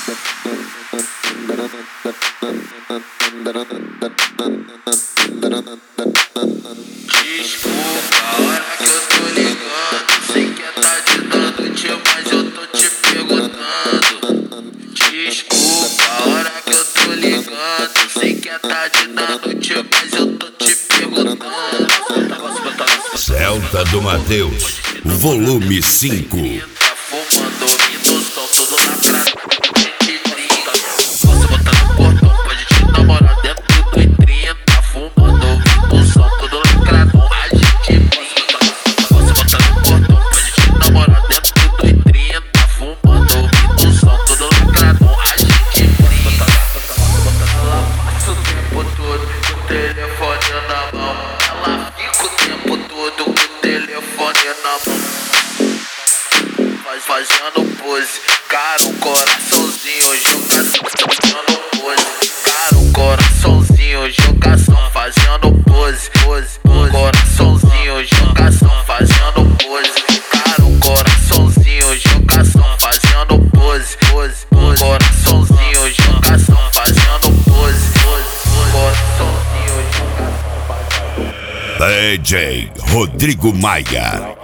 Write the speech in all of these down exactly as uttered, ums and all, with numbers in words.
Desculpa a hora que eu tô ligando. Sei que é tarde da noite, mas eu tô te perguntando. Desculpa a hora que eu tô ligando. Sei que é tarde da noite, mas eu tô te perguntando. Celta do Mateus, volume cinco. Tá fumando, ouvindo o som, tudo lacrado. Posso botar no portão, pode te namorar dentro do trinta. Tá fumando, ouvindo o som, tudo lacrado. A gente brinca. Posso botar no portão, pode te namorar dentro do trinta. Tá fumando, ouvindo o som, tudo lacrado. A gente brinca. Ela passa o tempo todo com o telefone na mão. Ela fica o tempo todo com o telefone na mão. Fazendo pose, cara, um coraçãozinho, jogação, fazendo pose, cara, um coraçãozinho, jogação, fazendo pose, pose, pose, coraçãozinho, jogação, fazendo pose, cara, um coraçãozinho, jogação, fazendo pose, pose, pose, coraçãozinho, jogação, fazendo pose, pose, coraçãozinho, jogação, fazendo. D J Rodrigo Maia.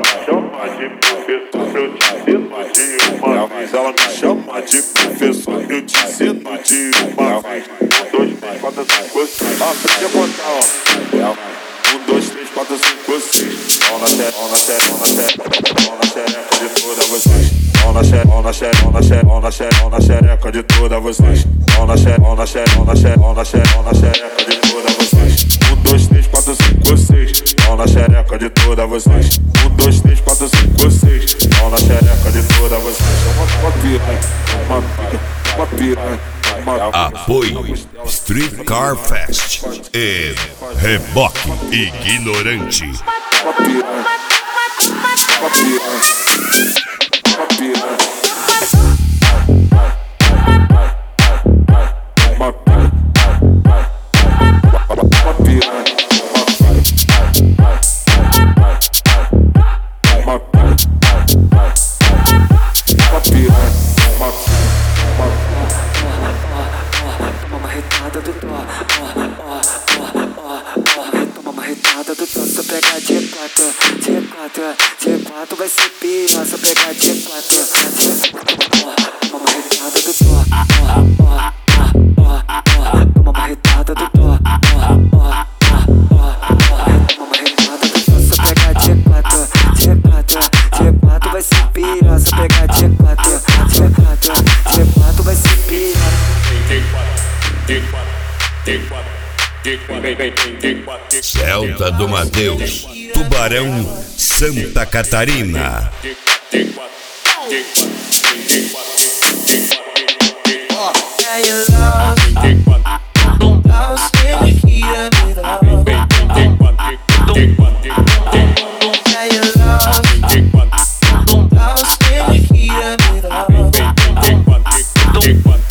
Ela me chama de professor, eu te ensino de uma vez. Um, dois, três, quatro, cinco, seis. Aprende a contar, ó. Um, dois, três, quatro, cinco, seis. Mão na xereca, mão na xereca, mão na xereca, mão na xereca de todas vocês. Mão na xereca, mão na xereca, mão na xereca, mão na xereca, mão na xereca de todas vocês. Mão na xereca, mão na xereca, mão na xereca, mão na xereca, mão na xereca de todas vocês. Um, dois, três, quatro, cinco, seis. Mão na xereca de todas vocês. Um, dois, três, quatro, cinco, seis. Mão na xereca de todas vocês. Uma piranha, uma piranha, uma piranha. Apoio Street Car Fest e Reboque Ignorante. Uma piranha, uma piranha, uma piranha. Uma piranha, uma piranha. Toma uma retada do dó, ó, ó, ó, ó, ó. Toma uma retada do dó, se eu pegar G quatro, G quatro, G quatro vai ser pior. Se eu pegar G quatro, G quatro, ó. Toma uma retada do dó, ó, ó, ó, ó. Toma uma retada do dó, ó, ó, ó, ó. Toma uma retada do dó, se eu pegar G quatro, G quatro, G quatro vai ser pior. Se eu pegar G quatro, G quatro, G quatro vai ser pior. Celta do Mateus, Tubarão, Santa Catarina. Don't